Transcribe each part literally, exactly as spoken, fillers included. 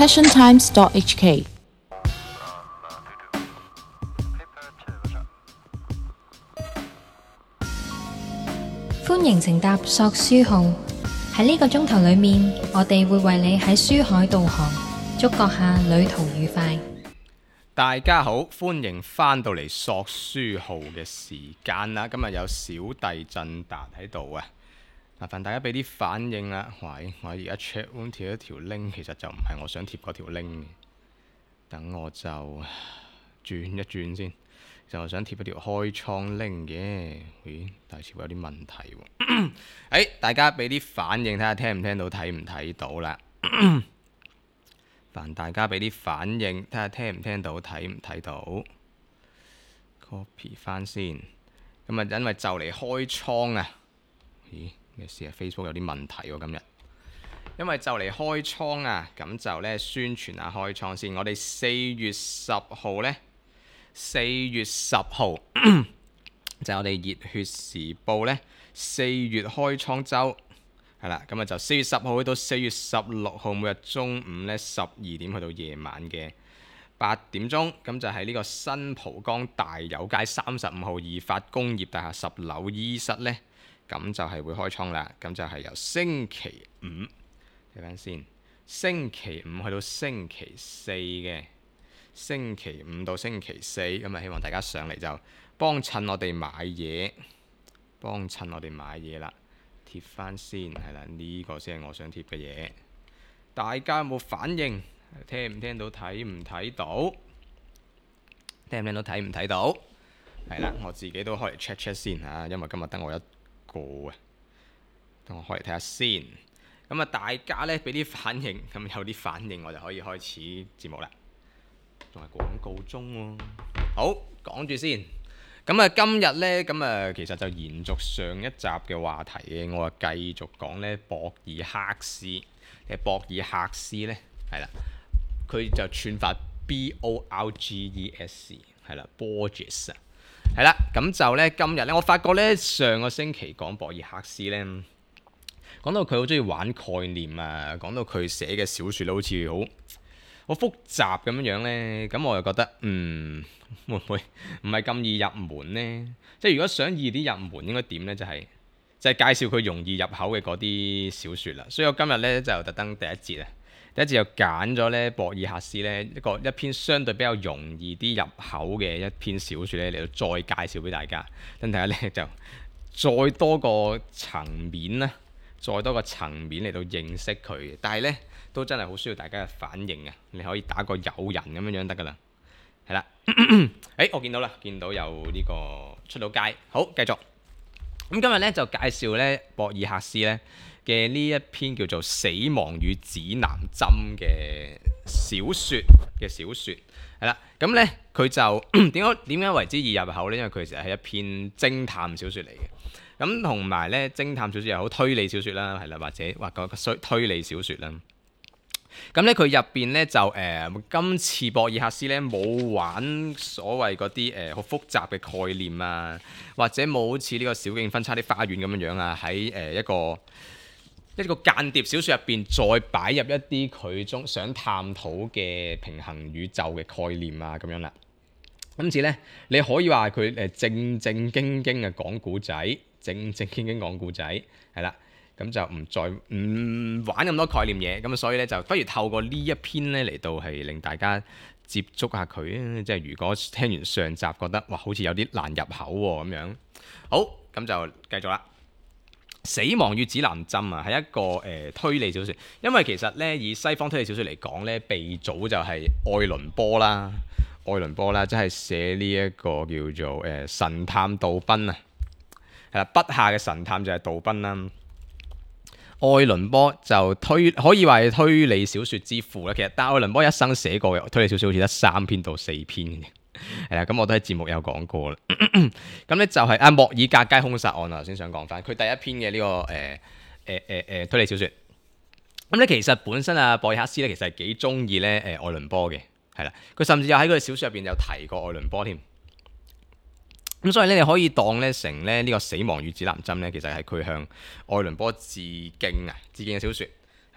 passion times dot h k。 歡迎乘搭索書號，喺呢個鐘頭裏面，我哋會為你喺書海導航，觸覺下旅途愉快。 大家好，歡迎翻到嚟索書號嘅時間啦！今日有小弟振達喺度啊，麻煩大家俾啲反應啦。喂，我而家 check room 貼一條 link，其實就唔係我想貼嗰條 link 嘅，等我就轉一轉先。就我想貼一條開倉 link 嘅，咦？但係似乎有啲問題喎。誒，大家俾啲反應，睇下聽唔聽到，睇唔睇到啦。煩大家俾啲反應，睇下聽唔聽到，睇唔睇到。copy 翻先。咁啊，因為就嚟開倉啊。咦？咩事啊 ？Facebook 有啲問題喎，今日。因為就嚟開倉啊，咁就咧宣傳下開倉先。我哋四月十號呢，四月十號就係我哋熱血時報呢，四月開倉週。係啦，咁啊就四月十號去到四月十六號，每日中午咧十二點去到夜晚嘅八點鐘，咁就喺呢個新蒲崗大有街三十五號義發工業大廈十樓 E 室呢，咁就係會開倉啦。咁就係由星期五睇翻先，星期五去到星期四嘅，星期五到星期四，咁啊希望大家上嚟就幫襯我哋買嘢，幫襯我哋買嘢啦。貼翻先，係啦，呢個先係我想貼嘅嘢。大家有冇反應？聽唔聽到？睇唔睇到？聽唔聽到？睇唔睇到？係啦，我自己都開嚟 check check 先嚇，因為今日得我一個啊。等我開嚟睇下先。咁啊，大家呢俾啲反應，咁有啲反應我就可以開始節目啦。仲係廣告中喎。好，講住先。咁啊，今日呢，咁啊，其實就延續上一集嘅話題嘅，我啊繼續講呢博爾赫斯嘅博爾赫斯呢，係啦，佢就串法 B O R G E S， 係啦 Borges 啊，係啦，咁就呢，今日呢，我發覺呢，上個星期講博爾赫斯呢，講到佢好中意玩概念啊，講到佢寫嘅小説好似好好複雜咁樣樣呢，咁我就覺得嗯。會唔會唔係咁易入門呢？即係如果想易啲入門，應該點呢？就係、是、就係、是、介紹佢容易入口嘅嗰啲小説啦。所以我今日呢，就特登第一節啊，第一節就揀咗呢博爾赫斯呢一個一篇相對比較容易啲入口嘅一篇小説呢，嚟到再介紹俾大家。等大家呢，就再多個層面啦，再多個層面嚟到認識佢。但係呢，都真係好需要大家嘅反應啊！你可以打個友人咁樣樣得㗎啦。係啦，誒、欸，我見到啦，見到有呢個出到街，好，繼續。咁今日咧就介紹咧博爾赫斯咧嘅呢一篇叫做《死亡與指南針》嘅小説嘅小説，係啦。咁咧佢就點解點解為之易入口咧？因為佢其實係一篇偵探小説嚟嘅。咁同埋咧偵探小説又好，推理小説啦，係啦，或者或個推理小説啦。咁咧佢入邊咧就誒、呃，今次博爾赫斯咧冇玩所謂嗰啲誒好複雜嘅概念啊，或者冇好似呢個小徑分叉啲花園咁樣樣啊，喺誒、呃、一個一個間諜小説入邊再擺入一啲佢中想探討嘅平衡宇宙嘅概念啊咁樣啦。今次咧你可以話佢誒正正經經嘅講古仔，正正經經講古仔係啦。咁就唔再唔玩咁多概念嘢，咁所以咧就不如透過呢一篇咧嚟到係令大家接觸下佢啊！即係如果聽完上集覺得哇好似有啲難入口喎咁樣，好，咁就繼續啦。死亡與指南針啊，係一個誒、呃、推理小説，因為其實咧以西方推理小説嚟講咧，鼻祖就係愛倫坡啦，愛倫坡啦，即係寫呢一個叫做誒、呃、神探杜賓啊，係啦，筆下嘅神探就係杜賓啦。愛倫坡就推可以話係推理小説之父啦。其實但愛倫坡一生寫過嘅推理小説好似得三篇到四篇嘅，係啦。咁我都喺節目有講過啦。咁咧就係阿莫爾格街兇殺案啊，頭先想講翻佢第一篇嘅呢、這個誒誒誒誒推理小説。咁咧其實本身啊博爾赫斯咧其實係幾中意咧誒愛倫坡嘅，係啦。佢甚至有喺佢嘅小説入邊有提過愛倫坡添。咁所以咧，你可以當咧成咧呢個死亡與指南針咧，其實係佢向愛倫坡致敬啊，致敬嘅小説係啦。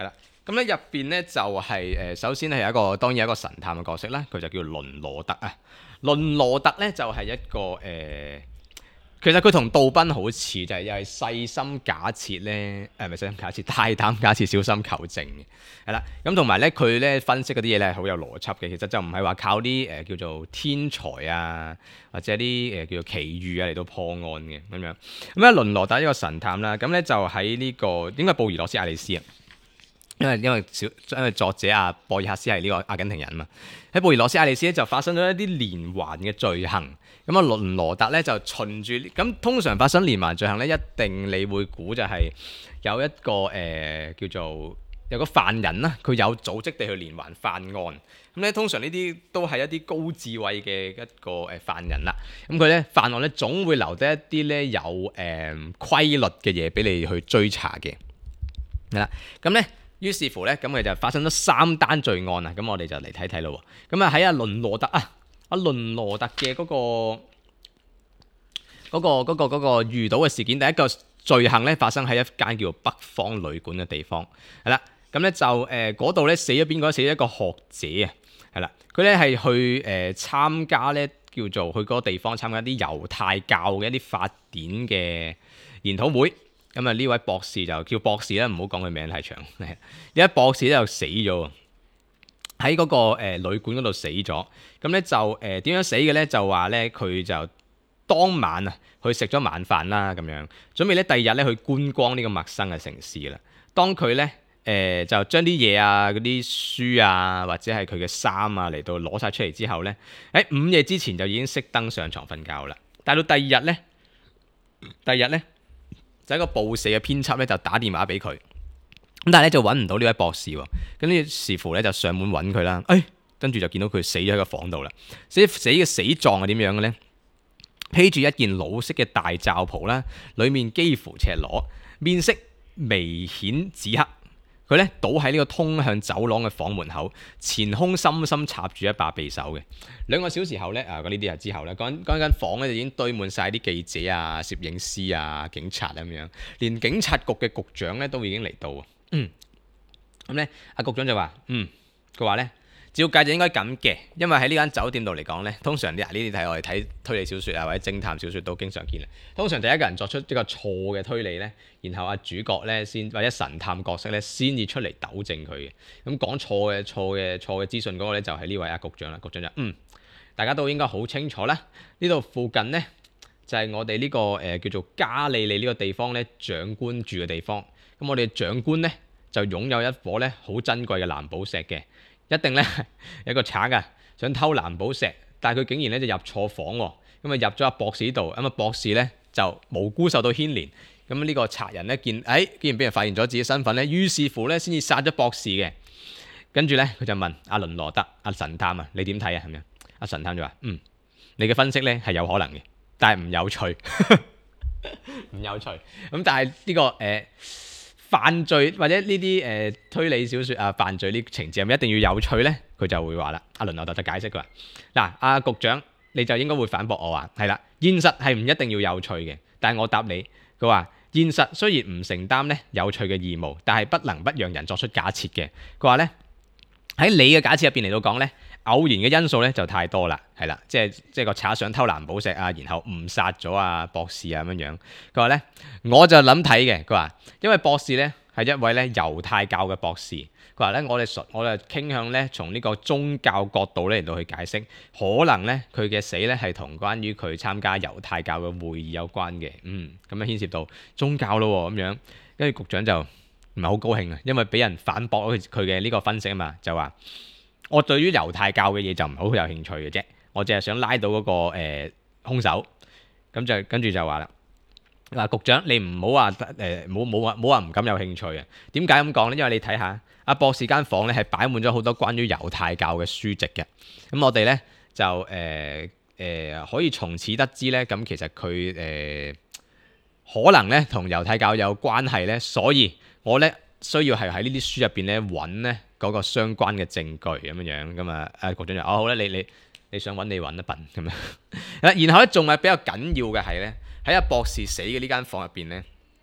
咁咧入邊咧就係、是、誒，首先係一個當然係一個神探嘅角色啦，佢就叫倫羅特啊。倫羅特咧就係、是、一個誒、呃，其實佢同杜賓好似，就係、是、又係細心假設咧，誒唔係細心假設，大膽假設，小心求證嘅，係啦。咁同埋咧佢咧分析嗰啲嘢咧係好有邏輯嘅，其實就唔係話靠啲誒、呃、叫做天才啊，或者啲誒、呃、叫做奇遇啊嚟到破案嘅咁樣。咁咧倫羅特一個神探啦，咁咧就喺呢、這個應該布宜諾斯艾利斯啊。因為因為小因為作者阿博爾赫斯係呢個阿根廷人嘛，喺布宜諾斯艾利斯咧就發生咗一啲連環嘅罪行，咁啊倫羅特咧就循住咁通常發生連環罪行咧，一定你會估就係有一個誒、呃、叫做有個犯人啦，佢有組織地去連環犯案，咁咧通常呢啲都係一啲高智慧嘅一個誒犯人啦，咁佢咧犯案咧總會留低一啲咧有誒、呃、規律嘅嘢俾你去追查嘅，係啦，咁咧。於是乎咧，咁佢就發生咗三單罪案啊！咁我哋就嚟睇睇咯。咁啊喺阿倫羅特啊，阿倫羅特嘅嗰、嗰個嗰、嗰個嗰、嗰個嗰個、遇到嘅事件，第一個罪行咧發生喺一間叫做北方旅館嘅地方，係啦。咁咧就誒嗰度咧死咗邊個？死咗一個學者啊，係啦。佢咧係去誒、呃、參加咧叫做去嗰個地方參加啲猶太教嘅一啲法典嘅研討會。咁啊呢位博士就叫博士啦，唔好講佢名太長。呢位博士咧就死咗喺嗰個誒、呃、旅館嗰度死咗。咁咧就誒點、呃、樣死嘅咧？就話咧佢就當晚啊去食咗晚飯啦，咁樣準備咧第二日咧去觀光呢個陌生嘅城市啦。當佢咧誒就將啲嘢啊、嗰啲書啊或者係佢嘅衫啊嚟到攞晒出嚟之後咧，喺午夜之前就已經熄燈上床瞓覺啦。但到第二日咧，第二日咧。就一個報社嘅編輯咧，就打電話俾佢，咁但係咧就揾唔到呢位博士喎，咁於是乎咧就上門揾佢啦，誒，跟住就見到佢死咗喺個房度啦，死死嘅死狀係點樣嘅咧？披住一件老式嘅大罩袍啦，裡面幾乎赤裸，面色微顯紫黑。佢咧倒喺呢個通向走廊嘅房門口，前胸深深插住一把匕首嘅。兩個小時後咧，啊，呢啲日之後咧，嗰間間房咧就已經堆滿晒啲記者啊、攝影師啊、警察咁樣，連警察局嘅局長咧都已經嚟到。嗯，咁咧，阿局長就話：嗯，佢話咧，照計就應該咁嘅，因為喺呢間酒店度嚟講咧，通常啲啊呢啲睇我哋睇推理小説啊或者偵探小説都經常見啦。通常第一個人作出一個錯嘅推理咧，然後阿主角咧先或者神探角色咧先至出嚟糾正佢嘅。咁講錯嘅錯嘅錯嘅資訊嗰個咧就係呢位阿局長啦。局長就嗯，大家都應該好清楚啦。呢度附近咧就係、是、我哋呢、這個誒、呃、叫做加利利呢個地方咧長官住嘅地方。咁我哋長官咧就擁有一顆咧好珍貴嘅藍寶石嘅。一定咧有個賊啊，想偷藍寶石，但係佢竟然咧就入錯房喎，咁啊入咗阿博士度，咁啊博士咧就無辜受到牽連，咁呢個賊人咧見，誒、哎、竟然俾人發現咗自己身份咧，於是乎咧先至殺咗博士嘅，跟住咧佢就問阿倫羅德阿神探啊，你點睇啊？係咪啊？阿神探就話：嗯，你嘅分析咧係有可能嘅，但係唔有趣，唔有趣。咁但係呢、這個誒。呃犯罪或者呢啲誒推理小説啊，犯罪呢情節係咪一定要有趣呢？佢就會話啦，阿倫羅特就解釋佢話：嗱，阿局長你就應該會反駁我話係啦，現實係唔一定要有趣嘅。但係我答你，佢話現實雖然唔承擔咧有趣嘅義務，但係不能不讓人作出假設嘅。佢話咧喺你嘅假設入邊嚟到講咧，偶然嘅因素咧就太多啦，係啦，即係即係個賊想偷藍寶石啊，然後誤殺咗阿博士啊咁樣樣。佢話咧，我就諗睇嘅。佢話因為博士咧係一位咧猶太教嘅博士。佢話咧我哋純我哋傾向咧從呢個宗教角度咧嚟到去解釋，可能咧佢嘅死咧係同關於佢參加猶太教嘅會議有關嘅。嗯，咁樣牽涉到宗教咯咁樣，跟住局長就唔係好高興啊，因為俾人反駁佢嘅呢個分析啊嘛，就話我對於猶太教嘅嘢就唔係好有興趣嘅啫，我淨係想拉到嗰、那個誒、呃、兇手，咁就跟住就話啦，嗱局長你唔好話誒冇冇話冇話唔敢有興趣啊？點解咁講呢？因為你睇下阿博士間房咧係擺滿咗好多關於猶太教嘅書籍嘅，咁我哋咧就誒誒、呃呃、可以從此得知咧，咁其實佢誒、呃、可能咧同猶太教有關係咧，所以我咧需要係喺呢啲書入邊咧揾咧嗰個相關嘅證據咁樣樣，咁啊啊局長就哦好咧，你你你想揾你揾一笨咁樣，然後咧仲係比較緊要嘅係咧喺阿博士死嘅呢間房入邊咧，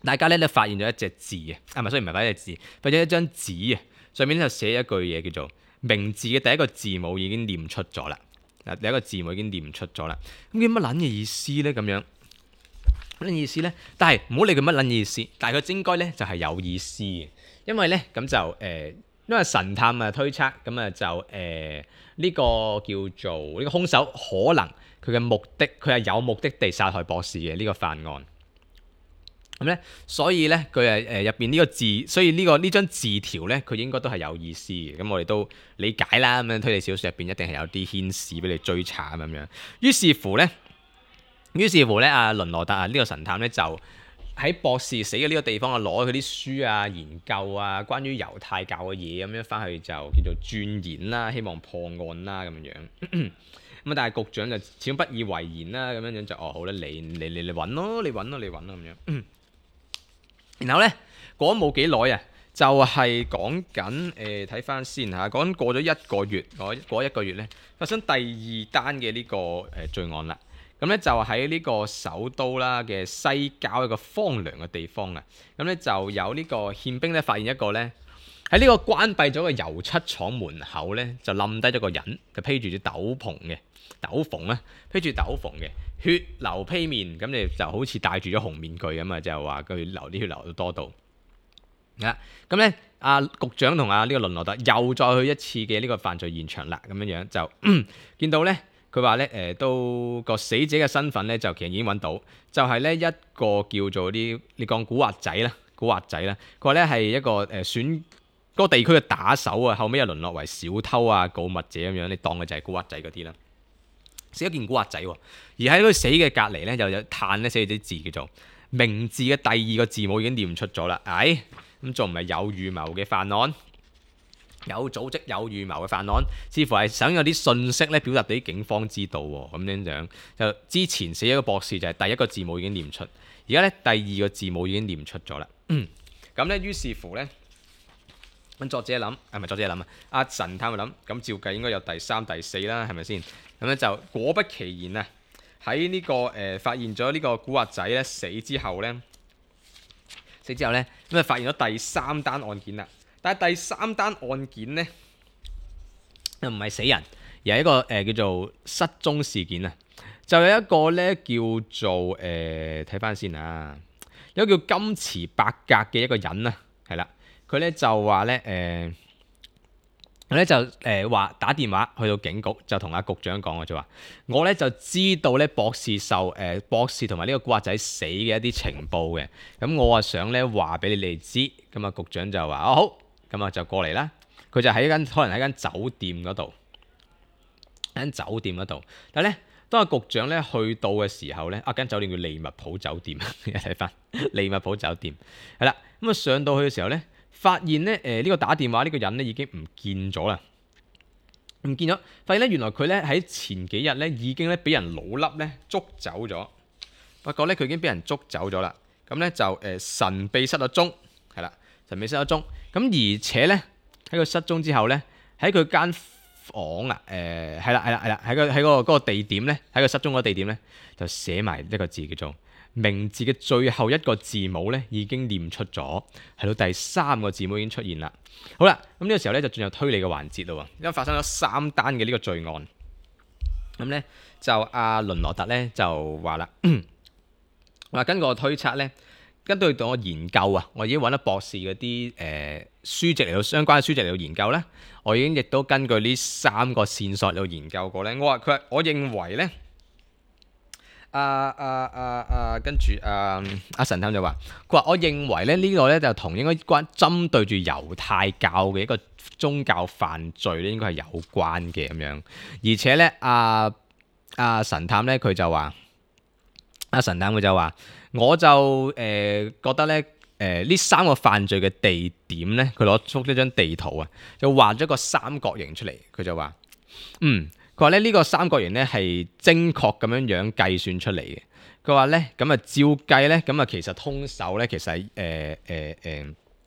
大家咧都發現咗一隻字啊，啊唔係，雖然唔係嗰隻字，或者一張紙啊，上面咧就寫一句嘢叫做名字嘅第一個字母已經念出咗啦。嗱，第一個字母已經念出咗啦。咁叫乜撚嘅意思咧？咁樣乜撚意思咧？但係唔好理佢乜撚意思，但係佢應該咧就係有意思嘅，因為咧咁就誒、呃，因為神探啊推測咁啊就誒呢、呃這個叫做呢、這個兇手可能佢嘅目的，佢係有目的地殺害博士嘅呢、這個犯案。咁咧，所以咧，佢係誒入邊呢個字，所以呢、這個呢張字條咧，佢應該都係有意思嘅。咁我哋都理解啦。咁樣推理小説入邊一定係有啲牽使俾你追查咁樣。於是乎咧，於是乎咧，阿倫羅特啊，呢、這個神探咧就喺博士死嘅呢個地方啊，攞佢啲書啊、研究啊，關於猶太教嘅嘢咁樣翻去就叫做鑽研啦，希望破案啦咁樣。咁啊，但係局長就始終不以為然啦，咁樣樣就哦好啦，你你你你揾咯，你揾咯，你揾咯咁樣。然後咧，過咗冇幾耐啊，就係講緊誒睇翻先嚇，講緊過咗一個月，過過一個月咧，發生第二單嘅呢個誒罪案啦。咁咧就喺呢個首都啦嘅西郊一個荒涼嘅地方啊。咁咧就有呢個憲兵咧發現一個咧喺呢個關閉咗嘅油漆廠門口咧就冧低咗個人，就披住啲斗篷嘅斗篷啊，披住斗篷嘅。血流披面，咁你就好似戴住咗紅面具咁啊！就話佢流啲血流到多度啊！咁咧，阿局長同阿呢個倫羅特又再去一次嘅呢個犯罪現場啦，咁樣樣就見到咧，佢話咧誒，都個死者嘅身份咧就其實已經揾到，就係、是、咧一個叫做啲你講古惑仔啦，古惑仔啦，佢話咧係一個誒選嗰個地區嘅打手啊，後尾又淪落為小偷啊、告密者咁樣，你當嘅就係古惑仔嗰啲啦。死咗件古惑仔喎，而喺佢死嘅隔離咧，又有嘆咧寫住啲字叫做名字嘅第二個字母已經念出咗啦。唉，咁仲唔係有預謀嘅犯案？有組織有預謀嘅犯案，似乎係想有啲信息咧表達俾警方知道喎。咁樣樣就之前死咗個博士就係第一個字母已經念出，而家咧第二個字母已經念出咗啦。咁咧於是乎咧，咁作者諗，係咪作者諗啊？阿神探咪諗，咁照計應該有第三、第四啦，係咪先？咁咧就果不其然啊！喺呢、這個誒、呃、發現咗呢個古惑仔咧死之後咧，死之後咧咁就發現咗第三單案件啦。但係第三單案件咧又唔係死人，而係一個誒、呃、叫做失蹤事件啊！就有一個咧叫做誒睇翻先啊，有一個叫金池伯格嘅一個人啊，係啦，佢咧就話咧誒。呃佢咧就誒話、呃、打電話去到警局，就同阿局長講嘅就話，我咧就知道咧博士受誒、呃、博士同埋呢個古惑仔死嘅一啲情報嘅，咁我啊想咧話俾你哋知，咁啊局長就話哦好，咁啊就過嚟啦。佢就喺間可能喺間酒店嗰度，喺間酒店嗰度，但係咧當阿局長咧去到嘅時候咧，啊間酒店叫利物浦酒店，睇翻利物浦酒店係啦，咁啊上到去嘅時候咧。發現咧，誒、呃、呢、這個打電話呢個人咧已經唔見咗啦，唔見咗。發現咧，原來佢咧喺前幾日咧已經咧俾人老笠咧捉走咗。發覺咧佢已經俾人捉走咗啦。咁咧就誒、呃、神秘失咗蹤，係啦，神秘失咗蹤。咁而且咧喺佢失蹤之後咧，喺佢間房啊，誒係啦係啦係啦，喺個喺嗰個嗰個地點咧，喺佢失蹤嗰個地點咧就寫埋一個字叫做。名字嘅最後一個字母咧已經念出咗，係到第三個字母已經出現啦。好啦，咁呢個時候咧就進入推理嘅環節咯。因為發生咗三單嘅呢個罪案，咁咧就阿倫羅特咧就話啦，話根據我推測咧，根據到我研究啊，我已經揾咗博士嗰啲誒書籍嚟到相關嘅書籍嚟到研究咧，我已經亦都根據呢三個線索嚟到研究過咧。我話佢，我認為咧。啊啊啊啊！跟住啊，阿神探就話：佢話我認為咧呢個咧就同應該關針對住猶太教嘅一個宗教犯罪咧，應該係有關嘅咁樣。而且咧，阿阿神探咧佢就話：阿神探佢就話，我就誒、呃、覺得咧誒呢三個犯罪嘅地點咧，佢攞出呢張地圖啊，就畫咗個三角形出嚟。佢就話：嗯。佢話咧呢個三角形咧係精確咁樣樣計算出嚟嘅。佢話咧咁啊照計咧咁啊其實兇手咧其實係誒誒誒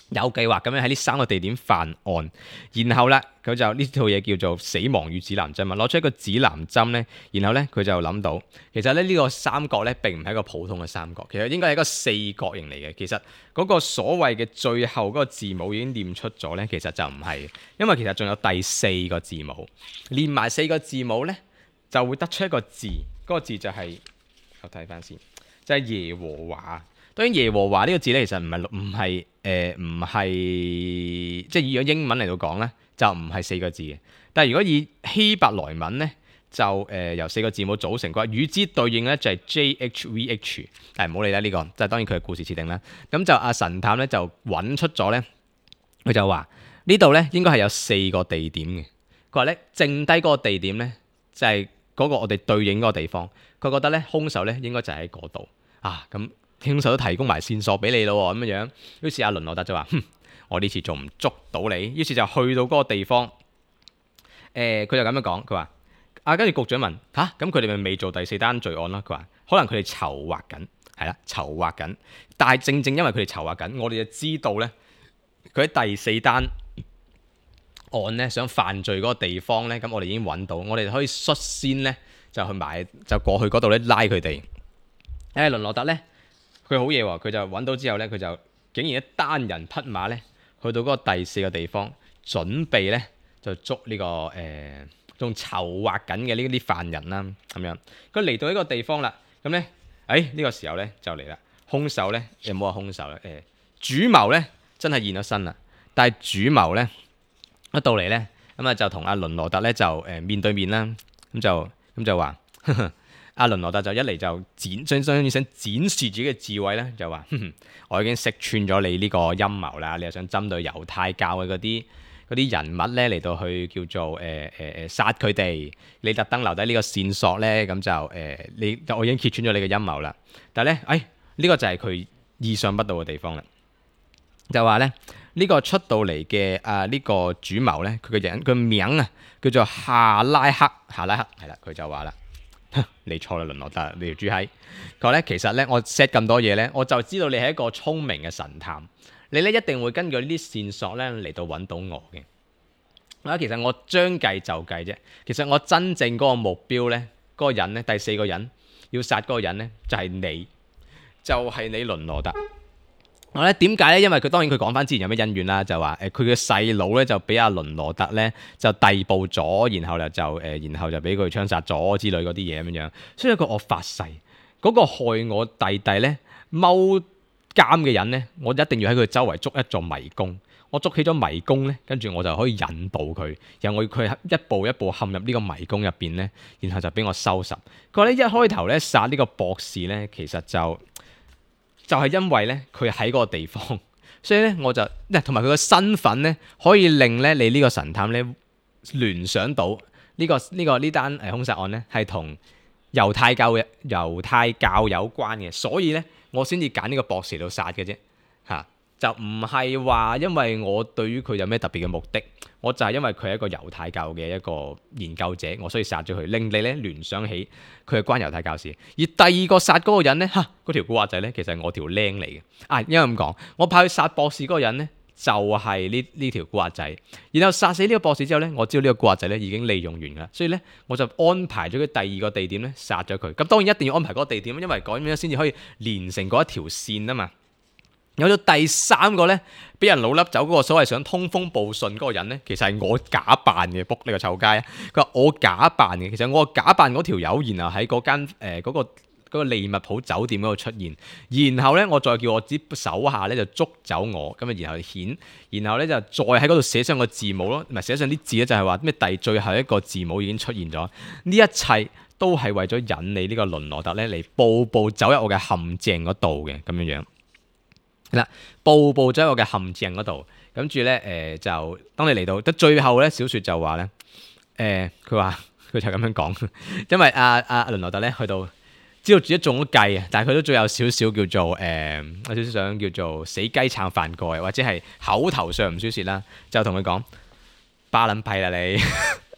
有計劃咁樣喺呢三個地點犯案，然後咧佢就呢套嘢叫做死亡與指南針啊，攞出一個指南針咧，然後咧佢就諗到，其實咧呢個三角咧並唔係一個普通嘅三角，其實應該係一個四角形嚟嘅。其實嗰個所謂嘅最後嗰個字母已經念出咗咧，其實就唔係，因為其實仲有第四個字母，連埋四個字母咧就會得出一個字，嗰、那個字就係、是、我睇翻先，就係、是、耶和華。當然耶和華呢個字咧，其實唔係唔係誒唔係即係以英文嚟到講咧，就唔係四個字嘅。但係如果以希伯來文咧，就誒、呃、由四個字母組成嘅話，與之對應咧就係 J H V H。但係唔好理啦，呢、這個就係當然佢嘅故事設定啦。咁就阿神探咧就揾出咗咧，佢就話呢度咧應該係有四個地點嘅。佢話咧剩低嗰個地點咧就係、是、嗰個我哋對應嗰個地方。佢覺得咧兇手咧應該就喺嗰度啊咁。兇手都提供埋線索俾你咯，咁樣樣。於是阿倫羅特就話：哼，我呢次仲唔捉到你？於是就去到嗰個地方。誒、呃，佢就咁樣講，佢話：啊，跟住局長問吓，咁佢哋咪未做第四單罪案啦？佢話：可能佢哋籌劃緊，係啦，籌劃緊。但係正正因為佢哋籌劃緊，我哋就知道咧，佢喺第四單案咧想犯罪嗰個地方咧，咁我哋已經揾到，我哋可以率先咧就去買，就過去嗰度咧拉佢哋。誒，倫羅特咧。佢好嘢喎，佢就揾到之後咧，佢就竟然一單人匹馬咧，去到嗰個第四個地方，準備咧就捉呢、這個誒仲籌劃緊嘅呢啲犯人啦，咁樣。佢嚟到呢個地方啦，咁咧，誒呢、這個時候咧就嚟啦，兇手咧有冇話兇手咧？誒、呃、主謀咧真係現咗身啦，但係主謀咧一到嚟咧，咁啊就同阿倫羅特咧就誒面對面啦，咁就咁就話。呵呵阿倫羅特就一嚟就展，相當於想展示自己嘅智慧咧，就話：我已經識穿咗你呢個陰謀啦，你又想針對猶太教嘅嗰啲嗰啲人物咧嚟到去叫做誒誒誒殺佢哋，你特登留低呢個線索咧，咁就誒、呃、你我已經揭穿咗你嘅陰謀啦。但係咧，誒、哎、呢、呢個就係佢意想不到嘅地方啦，就話咧呢、呢個出到嚟嘅啊呢、呢個主謀咧，佢嘅人佢名啊叫做夏拉克，夏拉克係啦，佢就話啦。你錯啦，倫羅特，你條豬閪。佢話咧，其實咧，我 set 咁多嘢咧，我就知道你係一個聰明嘅神探，你咧一定會根據呢啲線索咧嚟到揾到我嘅。啊，其實我將計就計啫。其實我真正嗰個目標咧，嗰、嗰個人咧，第四個人要殺嗰個人咧，就係、係、你，就係、係、你倫羅特。我咧點解咧？因為佢當然佢講翻之前有咩恩怨啦，就話誒佢嘅細佬咧就俾阿倫羅特咧就逮捕咗，然後咧就誒、呃、然後就俾佢槍殺咗之類嗰啲嘢咁樣。所以個我發誓，嗰、嗰個害我弟弟咧踎監嘅人咧，我一定要喺佢周圍捉一座迷宮。我捉起咗迷宮咧，跟住我就可以引導佢，然後我要佢一步一步陷入呢個迷宮入邊咧，然後就俾我收拾。佢話咧一開頭咧殺呢個博士咧，其實就就係因為咧，佢喺嗰個地方，所以咧我就，同埋佢個身份咧，可以令咧你呢個神探咧聯想到呢、這個呢、這個呢單誒兇殺案咧係同猶太教嘅猶太教有關嘅，所以咧我先至揀呢個博士嚟殺嘅啫，嚇、啊、就唔係話因為我對於佢有咩特別嘅目的，我就係因為佢係一個猶太教嘅一個研究者，我所以殺咗佢，令你咧聯想起佢係關猶太教事。而第二個殺嗰個人咧，嚇嗰條古惑仔咧，其實係我條僆嚟嘅。啊，因為咁講，我派去殺博士嗰個人咧，就係呢呢條古惑仔。然後殺死呢個博士之後咧，我知道呢個古惑仔咧已經利用完㗎啦，所以咧我就安排咗佢第二個地點咧殺咗佢。咁當然一定要安排嗰個地點，因為咁樣先至可以連成嗰一條線啊嘛。有咗第三個咧，俾人老笠走嗰個所謂想通風報信嗰個人咧，其實係我假扮嘅，卜呢個臭街啊！佢話我假扮嘅，其實我假扮嗰條友，然後喺嗰間誒嗰個嗰個利物浦酒店嗰度出現，然後咧我再叫我啲手下咧就捉走我，咁啊然後顯，然後咧就再喺嗰度寫上個字母咯，唔係寫上啲字咧就係話咩第最後一個字母已經出現咗，呢一切都係為咗引你呢個倫羅特咧嚟步步走入我嘅陷阱嗰度嘅咁樣樣。嗱，步步走喺我嘅陷阱嗰度，跟住咧誒就當你嚟到，得最後咧小説就話咧誒，佢話佢就咁樣講，因為阿阿倫羅特咧去到知道自己中咗計啊，但係佢都仲有少少叫做誒、呃，有少少想叫做死雞撐飯蓋，或者係口頭上唔輸蝕啦，就同佢講巴撚屁啦你，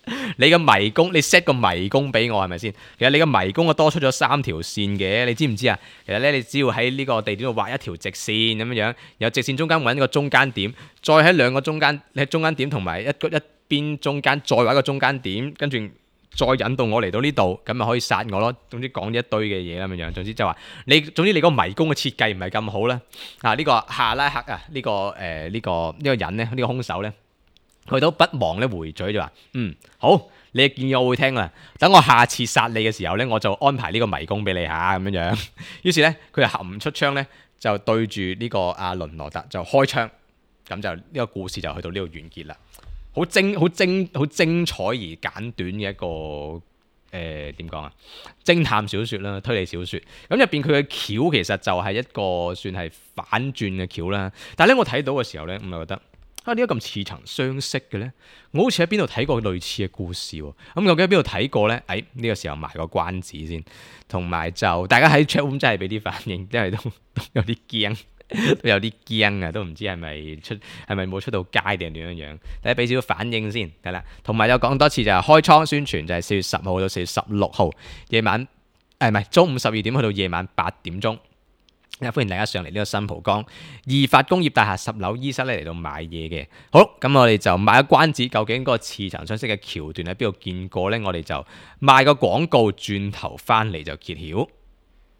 你個迷宮，你 set 個迷宮俾我係咪先？其實你個迷宮啊多出咗三條線嘅，你知唔知啊？其實咧，你只要喺呢個地點度畫一條直線咁樣樣，由直線中間揾個中間點，再喺兩個中間，你喺中間點同埋一個一邊中間再畫一個中間點，跟住再引導我嚟到呢度，咁咪可以殺我咯。總之講一堆嘅嘢啦咁樣樣，總之就話你，總之你個迷宮嘅設計唔係咁好啦。啊，呢、這個夏拉克啊，呢、這個誒呢、呃這個呢、這個人咧，呢、這個兇手咧。佢都不忘咧回嘴就話：嗯，好，你建議我會聽啦。等我下次殺你嘅時候咧，我就安排呢個迷宮俾你下咁樣樣。於是咧，佢就含唔出槍咧，就對住呢個阿倫羅特就開槍。咁就呢、這個故事就去到呢度完結啦。好精、好精、好精彩而簡短嘅一個誒點講啊？偵探小説啦，推理小説。咁入邊佢嘅橋其實就係一個算係反轉嘅橋啦。但係咧，我睇到嘅時候咧，我就覺得。啊！點解咁似曾相識嘅咧？我好似喺邊度睇過類似嘅故事喎。咁究竟喺邊度睇過咧？誒、哎、呢、呢個時候賣個關子先，同埋就大家喺 chat room 真係俾啲反應，因為都，都有啲驚，都有啲驚啊！都唔知係咪出係咪冇出到街定係點樣樣？大家俾少少反應先，係啦。同埋有講多次就係開倉宣傳，就係四月十號到四月十六號夜晚，誒唔係中午十二點去到夜晚八點鐘。歡迎大家上嚟呢個新蒲崗義發工業大廈十樓 E 室咧嚟到買嘢嘅。好，咁我哋就賣個關子，究竟嗰個似曾相識嘅橋段喺邊度見過呢？我哋就賣個廣告，轉頭翻嚟就揭曉。